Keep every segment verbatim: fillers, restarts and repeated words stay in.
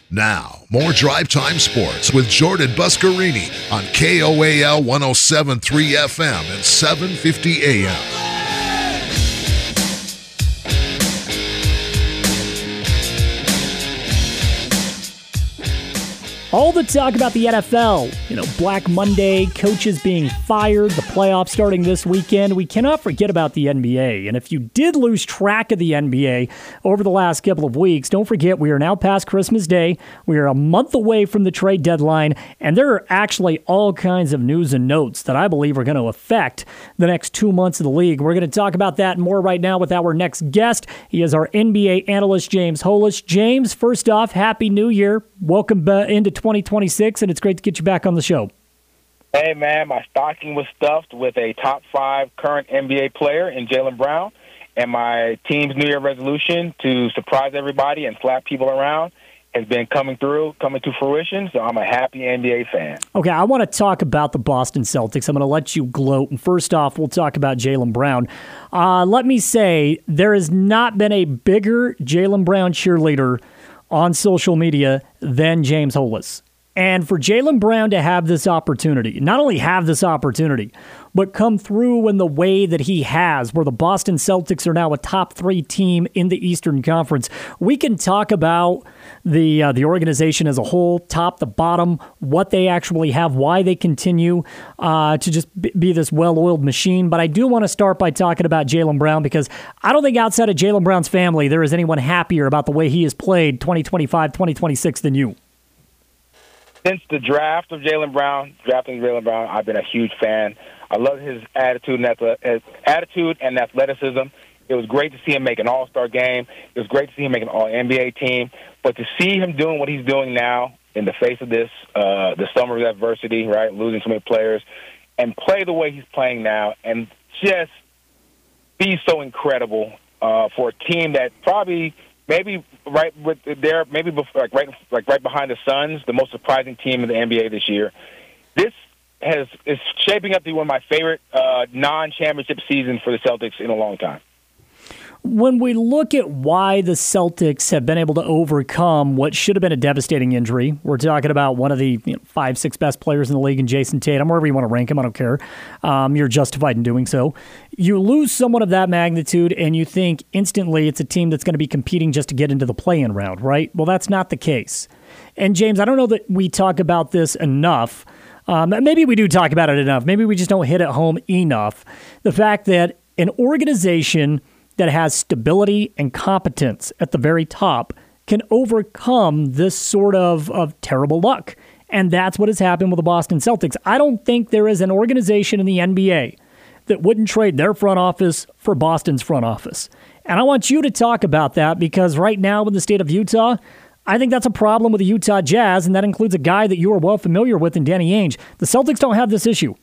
Now, more Drive Time Sports with Jordan Buscarini on K O A L one oh seven point three F M and seven fifty A M. All the talk about the N F L, you know, Black Monday, coaches being fired, the playoffs starting this weekend. We cannot forget about the N B A. And if you did lose track of the N B A over the last couple of weeks, don't forget we are now past Christmas Day. We are a month away from the trade deadline, and there are actually all kinds of news and notes that I believe are going to affect the next two months of the league. We're going to talk about that and more right now with our next guest. He is our N B A analyst, James Holas. James, first off, Happy New Year. Welcome uh, into twenty twenty-six, and it's great to get you back on the show. Hey, man, my stocking was stuffed with a top five current N B A player in Jaylen Brown, and my team's New Year resolution to surprise everybody and slap people around has been coming through, coming to fruition, so I'm a happy N B A fan. Okay, I want to talk about the Boston Celtics. I'm going to let you gloat. And first off, we'll talk about Jaylen Brown. Uh, let me say, there has not been a bigger Jaylen Brown cheerleader on social media than James Holas. And for Jaylen Brown to have this opportunity, not only have this opportunity, but come through in the way that he has, where the Boston Celtics are now a top three team in the Eastern Conference. We can talk about the uh, the organization as a whole, top to bottom, what they actually have, why they continue uh, to just be this well-oiled machine. But I do want to start by talking about Jaylen Brown, because I don't think outside of Jaylen Brown's family there is anyone happier about the way he has played twenty twenty-five twenty twenty-six than you. Since the draft of Jaylen Brown, drafting Jaylen Brown, I've been a huge fan. I love his attitude and, his attitude and athleticism. It was great to see him make an all-star game. It was great to see him make an all-N B A team. But to see him doing what he's doing now in the face of this, uh, the summer of adversity, right, losing so many players, and play the way he's playing now and just be so incredible uh, for a team that probably – Maybe right with there, maybe before, like right, like right behind the Suns, the most surprising team in the N B A this year. This has is shaping up to be one of my favorite uh, non-championship seasons for the Celtics in a long time. When we look at why the Celtics have been able to overcome what should have been a devastating injury, we're talking about one of the you know, five, six best players in the league in Jason Tatum, wherever you want to rank him, I don't care. Um, you're justified in doing so. You lose someone of that magnitude, and you think instantly it's a team that's going to be competing just to get into the play-in round, right? Well, that's not the case. And, James, I don't know that we talk about this enough. Um, maybe we do talk about it enough. Maybe we just don't hit it home enough. The fact that an organization that has stability and competence at the very top can overcome this sort of, of terrible luck. And that's what has happened with the Boston Celtics. I don't think there is an organization in the N B A that wouldn't trade their front office for Boston's front office. And I want you to talk about that, because right now in the state of Utah, I think that's a problem with the Utah Jazz, and that includes a guy that you are well familiar with in Danny Ainge. The Celtics don't have this issue.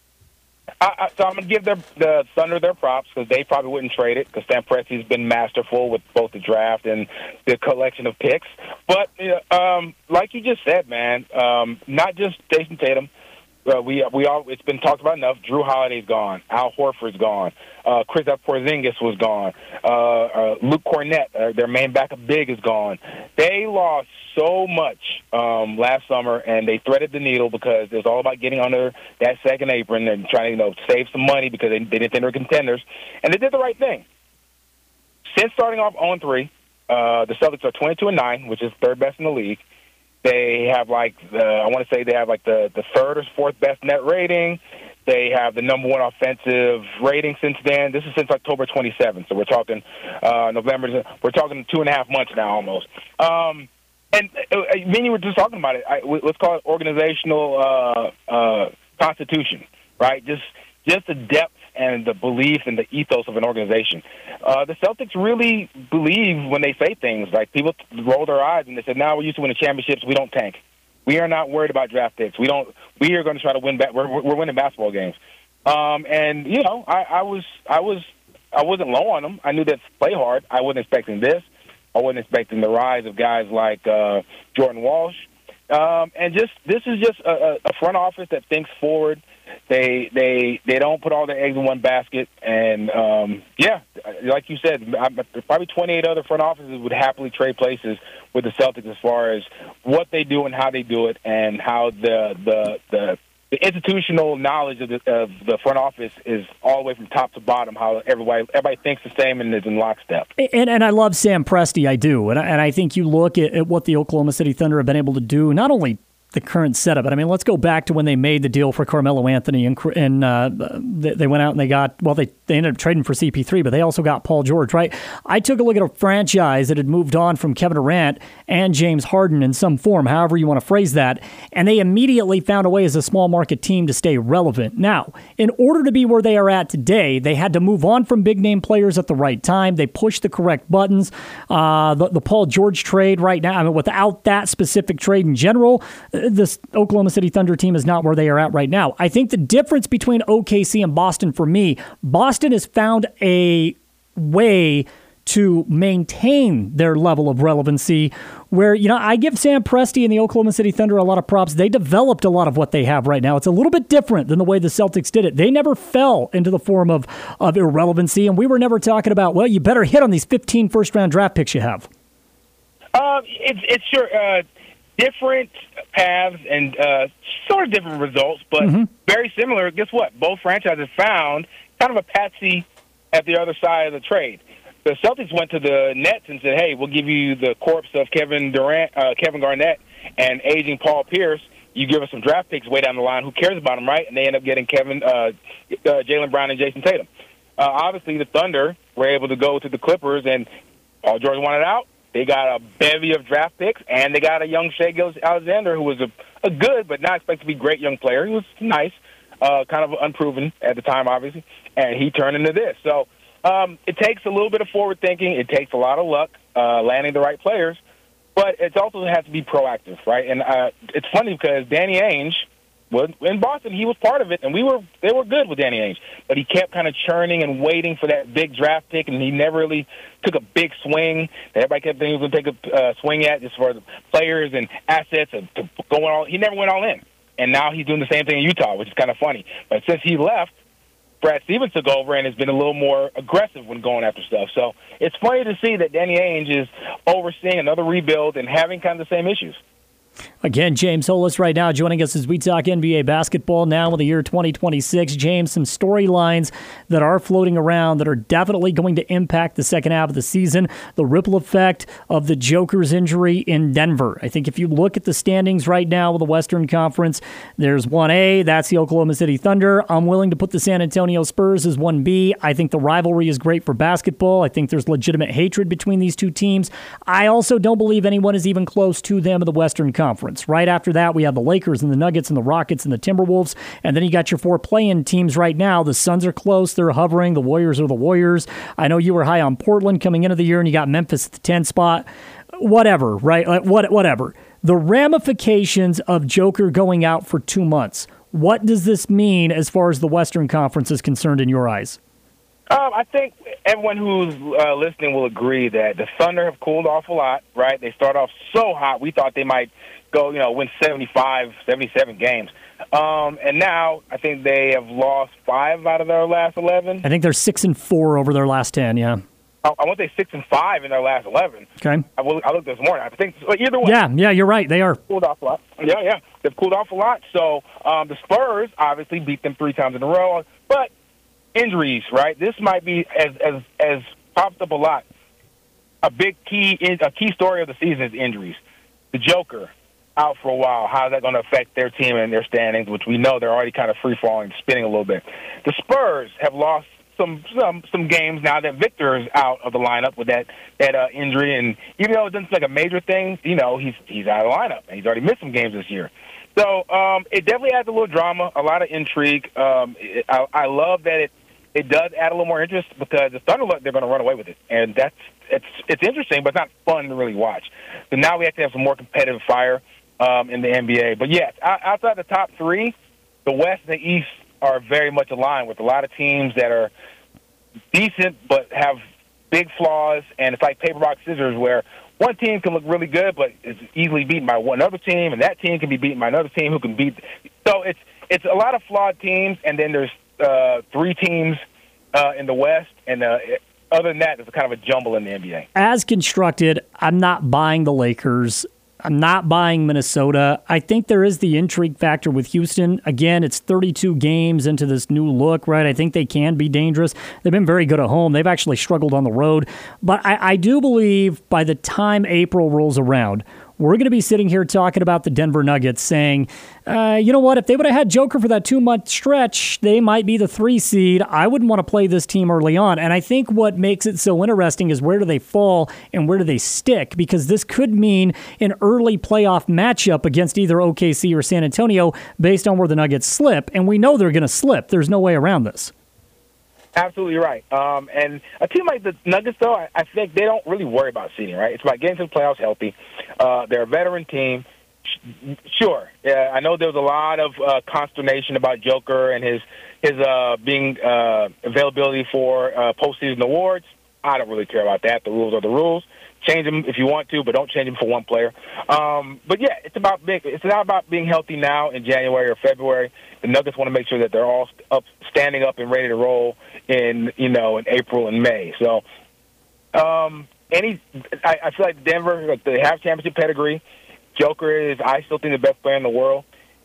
I, I, so I'm going to give their, the Thunder their props, because they probably wouldn't trade it, because Sam Presti's been masterful with both the draft and the collection of picks. But um, like you just said, man, um, not just Jason Tatum. Uh, we we all it's been talked about enough. Drew Holiday's gone. Al Horford's gone. Uh, Kristaps Porzingis was gone. Uh, uh, Luke Cornett, uh, their main backup big, is gone. They lost so much um, last summer, and they threaded the needle because it was all about getting under that second apron and trying to you know save some money because they, they didn't think they were contenders, and they did the right thing. Since starting off oh and three, uh, the Celtics are twenty-two and nine, which is third best in the league. They have like the, I want to say they have like the, the third or fourth best net rating. They have the number one offensive rating since then. This is since October twenty-seventh, so we're talking uh, November. We're talking two and a half months now almost. Um, and uh, I mean, you were just talking about it. I, let's call it organizational uh, uh, constitution, right? Just just the depth and the belief and the ethos of an organization. Uh, the Celtics really believe when they say things. Like, people roll their eyes and they say, now we're used to winning championships. We don't tank. We are not worried about draft picks. We don't. We are going to try to win. Ba- we're, we're winning basketball games. Um, and you know, I, I was, I was, I wasn't low on them. I knew that play hard. I wasn't expecting this. I wasn't expecting the rise of guys like uh, Jordan Walsh. Um, and just this is just a, a front office that thinks forward. They they they don't put all their eggs in one basket. And, um, yeah, like you said, probably twenty-eight other front offices would happily trade places with the Celtics as far as what they do and how they do it and how the the the, the institutional knowledge of the, of the front office is all the way from top to bottom, how everybody everybody thinks the same and is in lockstep. And and I love Sam Presti, I do. And I, and I think you look at, at what the Oklahoma City Thunder have been able to do, not only the current setup. But I mean, let's go back to when they made the deal for Carmelo Anthony, and and uh, they went out and they got, well, they, they ended up trading for C P three, but they also got Paul George, right? I took a look at a franchise that had moved on from Kevin Durant and James Harden in some form, however you want to phrase that, and they immediately found a way as a small market team to stay relevant. Now, in order to be where they are at today, they had to move on from big name players at the right time. They pushed the correct buttons. Uh, the, the Paul George trade right now, I mean, without that specific trade in general, this Oklahoma City Thunder team is not where they are at right now. I think the difference between O K C and Boston, for me, Boston has found a way to maintain their level of relevancy where, you know, I give Sam Presti and the Oklahoma City Thunder a lot of props. They developed a lot of what they have right now. It's a little bit different than the way the Celtics did it. They never fell into the form of, of irrelevancy, and we were never talking about, well, you better hit on these fifteen first-round draft picks you have. Um, it's, it's sure... Uh Different paths and uh, sort of different results, but mm-hmm. very similar. Guess what? Both franchises found kind of a patsy at the other side of the trade. The Celtics went to the Nets and said, hey, we'll give you the corpse of Kevin Durant, uh, Kevin Garnett and aging Paul Pierce. You give us some draft picks way down the line. Who cares about them, right? And they end up getting Kevin, uh, uh, Jaylen Brown and Jason Tatum. Uh, obviously, the Thunder were able to go to the Clippers, and Paul George wanted out. They got a bevy of draft picks, and they got a young Shai Gilgeous-Alexander, who was a, a good but not expected to be great young player. He was nice, uh, kind of unproven at the time, obviously, and he turned into this. So um, it takes a little bit of forward thinking. It takes a lot of luck uh, landing the right players, but it also has to be proactive, right? And uh, it's funny because Danny Ainge, was, in Boston, he was part of it, and we were they were good with Danny Ainge, but he kept kind of churning and waiting for that big draft pick, and he never really took a big swing that everybody kept thinking he was going to take a uh, swing at just for the players and assets and to go all. He never went all in, and now he's doing the same thing in Utah, which is kind of funny. But since he left, Brad Stevens took over and has been a little more aggressive when going after stuff. So it's funny to see that Danny Ainge is overseeing another rebuild and having kind of the same issues. Again, James Holas right now joining us as we talk N B A basketball now in the year twenty twenty-six. James, some storylines that are floating around that are definitely going to impact the second half of the season. The ripple effect of the Joker's injury in Denver. I think if you look at the standings right now with the Western Conference, there's one A, that's the Oklahoma City Thunder. I'm willing to put the San Antonio Spurs as one B. I think the rivalry is great for basketball. I think there's legitimate hatred between these two teams. I also don't believe anyone is even close to them in the Western Conference. Conference. Right after that, we have the Lakers and the Nuggets and the Rockets and the Timberwolves, and then you got your four play-in teams right now. The Suns are close. They're hovering. The Warriors are the Warriors. I know you were high on Portland coming into the year, and you got Memphis at the ten spot. Whatever, right? Like, what, whatever. The ramifications of Joker going out for two months. What does this mean as far as the Western Conference is concerned in your eyes? Um, I think everyone who's uh, listening will agree that the Thunder have cooled off a lot, right? They start off so hot, we thought they might go, you know, win seventy-five, seventy-seven games. Um, and now I think they have lost five out of their last eleven. I think they're six and four over their last ten, yeah. I, I want to say six and five in their last eleven. Okay. I, will, I looked this morning. I think either way. Yeah, yeah, you're right. They are. Cooled off a lot. Yeah, yeah. They've cooled off a lot. So um, the Spurs obviously beat them three times in a row. But injuries, right? This might be, as as as popped up a lot, a big key a key story of the season is injuries. The Joker out for a while. How is that going to affect their team and their standings, which we know they're already kind of free-falling, spinning a little bit. The Spurs have lost some some some games now that Victor is out of the lineup with that that uh, injury, and even though it doesn't seem like a major thing, you know, he's he's out of the lineup, and he's already missed some games this year. So um, it definitely adds a little drama, a lot of intrigue. Um, it, I, I love that it It does add a little more interest because the Thunder look, they're going to run away with it, and that's it's it's interesting, but it's not fun to really watch. So now we have to have some more competitive fire um, in the N B A. But yes, outside the top three, the West and the East are very much aligned with a lot of teams that are decent but have big flaws, and it's like paper rock scissors where one team can look really good but is easily beaten by one other team, and that team can be beaten by another team who can beat. So it's it's a lot of flawed teams, and then there's uh, three teams uh, in the West, and uh, other than that, it's kind of a jumble in the N B A. As constructed, I'm not buying the Lakers. I'm not buying Minnesota. I think there is the intrigue factor with Houston. Again, it's thirty-two games into this new look, right? I think they can be dangerous. They've been very good at home. They've actually struggled on the road. But I, I do believe by the time April rolls around, we're going to be sitting here talking about the Denver Nuggets saying, uh, you know what, if they would have had Joker for that two-month stretch, they might be the three seed. I wouldn't want to play this team early on. And I think what makes it so interesting is where do they fall and where do they stick? Because this could mean an early playoff matchup against either O K C or San Antonio based on where the Nuggets slip. And we know they're going to slip. There's no way around this. Absolutely right. Um, and a team like the Nuggets, though, I, I think they don't really worry about seeding, right? It's about getting to the playoffs healthy. Uh, they're a veteran team. Sure, yeah, I know there was a lot of uh, consternation about Joker and his his uh, being uh, availability for uh, postseason awards. I don't really care about that. The rules are the rules. Change them if you want to, but don't change them for one player. Um, but yeah, it's about being, it's not about being healthy now in January or February. The Nuggets want to make sure that they're all up, standing up and ready to roll in you know in April and May. So, um, any I, I feel like Denver, like they have championship pedigree. Joker is, I still think, the best player in the world.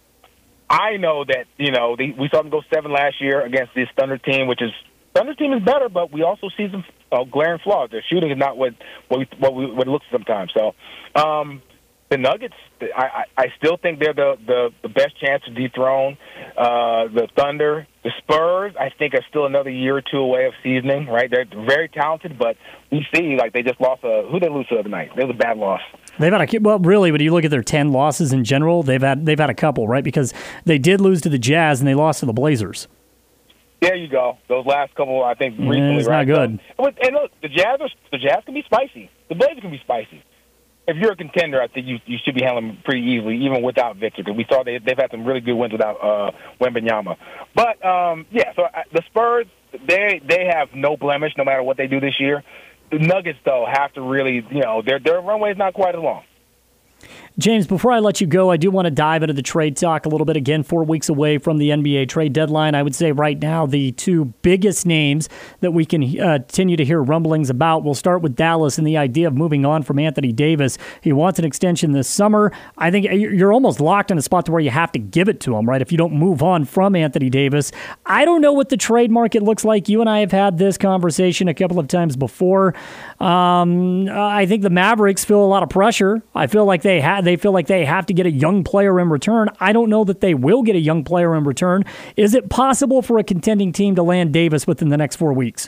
I know that you know the, we saw them go seven last year against this Thunder team, which is Thunder team is better, but we also see some uh, glaring flaws. Their shooting is not what what we, what, we, what it looks sometimes. So, um, the Nuggets, I, I, I still think they're the, the, the best chance to dethrone uh, the Thunder. The Spurs, I think, are still another year or two away of seasoning. Right, they're very talented, but we see like they just lost a who they lose to the other night. It was a bad loss. They've had a well, really. When you look at their ten losses in general, they've had they've had a couple, right? Because they did lose to the Jazz and they lost to the Blazers. There you go. Those last couple, I think, recently, yeah, it's right? not good. So, and look, the Jazz, are, the Jazz can be spicy. The Blazers can be spicy. If you're a contender, I think you you should be handling them pretty easily, even without Victor. Because we saw they they've had some really good wins without uh, Wembanyama. But um, yeah, so I, the Spurs, they they have no blemish, no matter what they do this year. The Nuggets, though, have to really, you know, their their runway is not quite as long. James, before I let you go, I do want to dive into the trade talk a little bit. Again, four weeks away from the N B A trade deadline. I would say right now the two biggest names that we can uh, continue to hear rumblings about. We'll start with Dallas and the idea of moving on from Anthony Davis. He wants an extension this summer. I think you're almost locked in a spot to where you have to give it to him, right, if you don't move on from Anthony Davis. I don't know what the trade market looks like. You and I have had this conversation a couple of times before. Um, I think the Mavericks feel a lot of pressure. I feel like they have They feel like they have to get a young player in return. I don't know that they will get a young player in return. Is it possible for a contending team to land Davis within the next four weeks?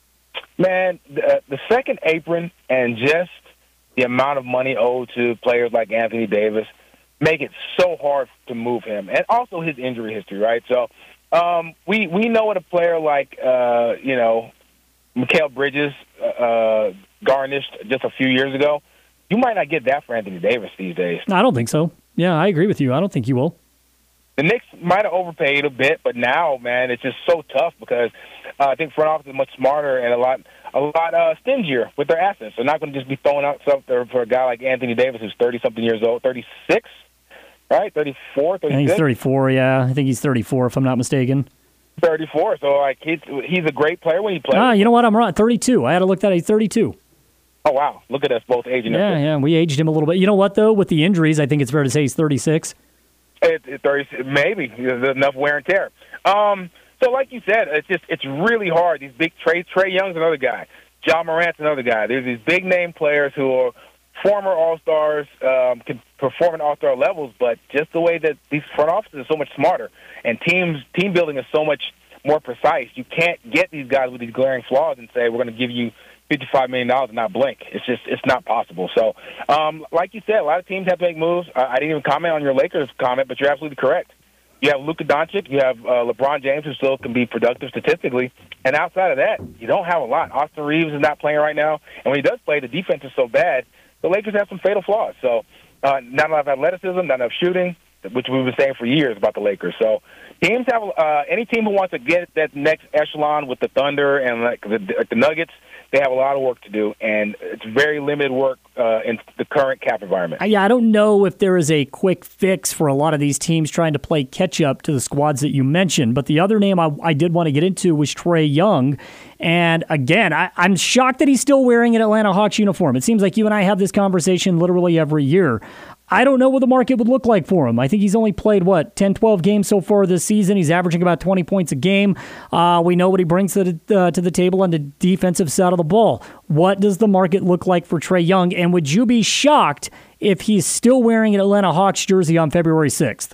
Man, the, the second apron and just the amount of money owed to players like Anthony Davis make it so hard to move him. And also his injury history, right? So um, we, we know what a player like, uh, you know, Mikal Bridges uh, garnished just a few years ago. You might not get that for Anthony Davis these days. I don't think so. Yeah, I agree with you. I don't think you will. The Knicks might have overpaid a bit, but now, man, it's just so tough because uh, I think front office is much smarter and a lot a lot uh, stingier with their assets. They're not going to just be throwing out stuff there for a guy like Anthony Davis who's thirty-something years old, thirty-six, right? thirty-four, thirty-six? I think he's thirty-four, yeah. I think he's thirty-four, if I'm not mistaken. thirty-four, so like he's, he's a great player when he plays. Ah, you know what? I'm wrong. thirty-two. I had to look that. He's thirty-two. Oh, wow. Look at us both aging. Yeah, up. yeah. We aged him a little bit. You know what, though? With the injuries, I think it's fair to say he's thirty-six. It, it, thirty, maybe. There's enough wear and tear. Um, so, like you said, it's just it's really hard. These big Trey, Trey Young's another guy. Ja Morant's another guy. There's these big-name players who are former All-Stars, um, can perform at All-Star levels, but just the way that these front offices are so much smarter and teams team building is so much more precise, you can't get these guys with these glaring flaws and say, we're going to give you fifty-five million dollars and not blink. It's just, it's not possible. So, um, like you said, a lot of teams have to make moves. I, I didn't even comment on your Lakers comment, but you're absolutely correct. You have Luka Doncic, you have uh, LeBron James, who still can be productive statistically, and outside of that, you don't have a lot. Austin Reeves is not playing right now, and when he does play, the defense is so bad, the Lakers have some fatal flaws. So, uh, not enough athleticism, not enough shooting, which we've been saying for years about the Lakers. So, teams have uh, any team who wants to get that next echelon with the Thunder and like the, like the Nuggets, they have a lot of work to do, and it's very limited work uh, in the current cap environment. Yeah, I don't know if there is a quick fix for a lot of these teams trying to play catch-up to the squads that you mentioned, but the other name I, I did want to get into was Trae Young. And again, I, I'm shocked that he's still wearing an Atlanta Hawks uniform. It seems like you and I have this conversation literally every year. I don't know what the market would look like for him. I think he's only played, what, ten, twelve games so far this season. He's averaging about twenty points a game. Uh, we know what he brings to the, uh, to the table on the defensive side of the ball. What does the market look like for Trae Young? And would you be shocked if he's still wearing an Atlanta Hawks jersey on February sixth?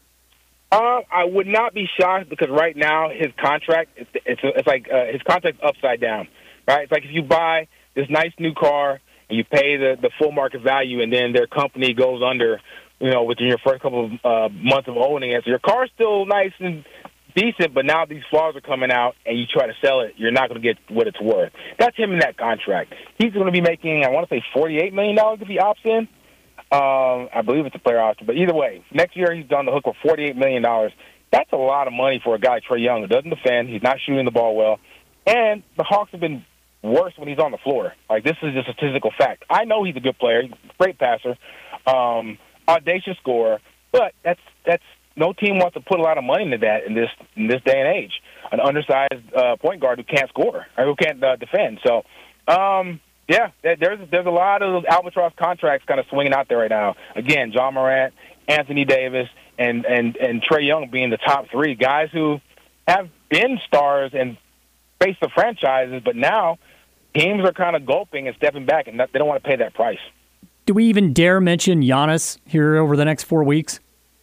Uh, I would not be shocked because right now his contract, it's, it's, it's like uh, his contract's upside down, right? It's like if you buy this nice new car, and you pay the, the full market value, and then their company goes under, you know, within your first couple of uh, months of owning it. So your car's still nice and decent, but now these flaws are coming out, and you try to sell it, you're not going to get what it's worth. That's him in that contract. He's going to be making, I want to say, forty-eight million dollars if he opts in. Um, I believe it's a player option. But either way, next year he's on the hook for forty-eight million dollars. That's a lot of money for a guy, Trae Young, who doesn't defend. He's not shooting the ball well. And the Hawks have been worse when he's on the floor. Like, this is just a statistical fact. I know he's a good player, great passer, um, audacious scorer, but that's that's no team wants to put a lot of money into that in this in this day and age. An undersized uh, point guard who can't score or who can't uh, defend. So, um, yeah, there's there's a lot of those albatross contracts kind of swinging out there right now. Again, John Morant, Anthony Davis, and and and Trae Young being the top three guys who have been stars and face the franchises, but now teams are kind of gulping and stepping back, and they don't want to pay that price. Do we even dare mention Giannis here over the next four weeks?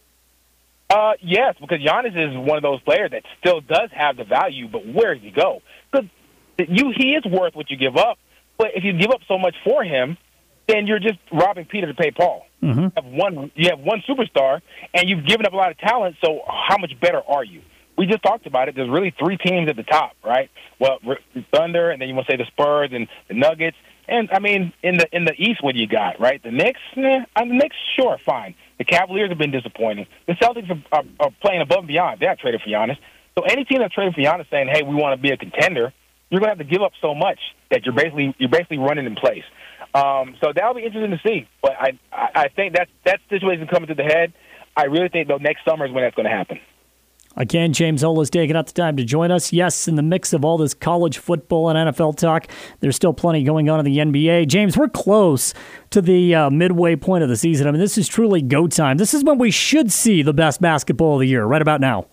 Uh, yes, because Giannis is one of those players that still does have the value, but where does he go? Because you, he is worth what you give up, but if you give up so much for him, then you're just robbing Peter to pay Paul. Mm-hmm. You have one, you have one superstar, and you've given up a lot of talent, so how much better are you? We just talked about it. There's really three teams at the top, right? Well, Thunder, and then you want to say the Spurs and the Nuggets. And, I mean, in the in the East, what do you got, right? The Knicks, eh, the Knicks, sure, fine. The Cavaliers have been disappointing. The Celtics are, are, are playing above and beyond. They're not traded for Giannis. So any team that's traded for Giannis saying, hey, we want to be a contender, you're going to have to give up so much that you're basically you're basically running in place. Um, so that'll be interesting to see. But I, I, I think that, that situation coming to the head, I really think, though, next summer is when that's going to happen. Again, James Ola's taking out the time to join us. Yes, in the mix of all this college football and N F L talk, there's still plenty going on in the N B A. James, we're close to the uh, midway point of the season. I mean, this is truly go time. This is when we should see the best basketball of the year, right about now.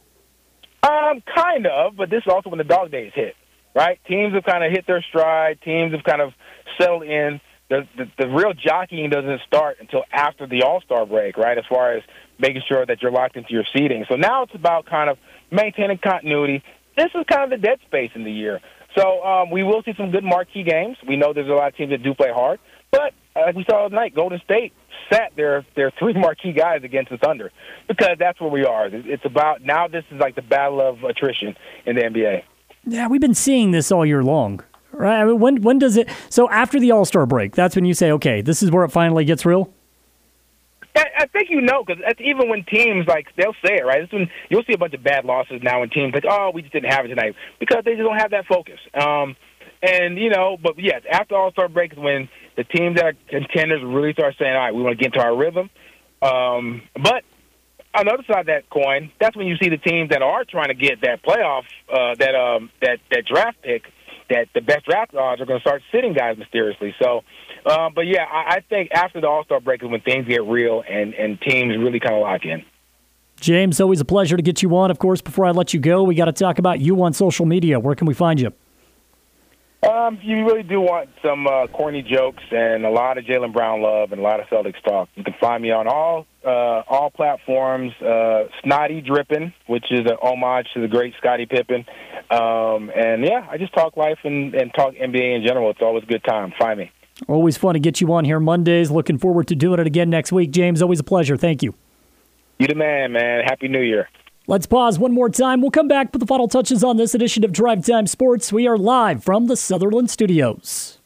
Um, kind of, but this is also when the dog days hit, right? Teams have kind of hit their stride. Teams have kind of settled in. The, the, the real jockeying doesn't start until after the All-Star break, right, as far as making sure that you're locked into your seating. So now it's about kind of maintaining continuity. This is kind of the dead space in the year. So um, we will see some good marquee games. We know there's a lot of teams that do play hard. But uh, like we saw tonight, Golden State sat their, their three marquee guys against the Thunder because that's where we are. It's about now this is like the battle of attrition in the N B A. Yeah, we've been seeing this all year long. Right? I mean, when when does it? So after the All-Star break, that's when you say, okay, this is where it finally gets real? I, I think you know, because even when teams, like, they'll say it, right? It's when you'll see a bunch of bad losses now when teams like, oh, we just didn't have it tonight, because they just don't have that focus. Um, and, you know, but, yes, after All-Star break is when the teams that are contenders really start saying, all right, we want to get into our rhythm. Um, but on the other side of that coin, that's when you see the teams that are trying to get that playoff, uh, that um, that that draft pick, that the best draft odds are going to start sitting guys mysteriously. So, uh, but, yeah, I, I think after the All-Star break is when things get real and, and teams really kind of lock in. James, always a pleasure to get you on. Of course, before I let you go, we got to talk about you on social media. Where can we find you? Um, you really do want some uh, corny jokes and a lot of Jaylen Brown love and a lot of Celtics talk. You can find me on all uh, all platforms. Uh, Snotty Drippin', which is an homage to the great Scottie Pippen. Um, and, yeah, I just talk life and, and talk N B A in general. It's always a good time. Find me. Always fun to get you on here Mondays. Looking forward to doing it again next week. James, always a pleasure. Thank you. You the man, man. Happy New Year. Let's pause one more time. We'll come back with the final touches on this edition of Drive Time Sports. We are live from the Sutherland Studios.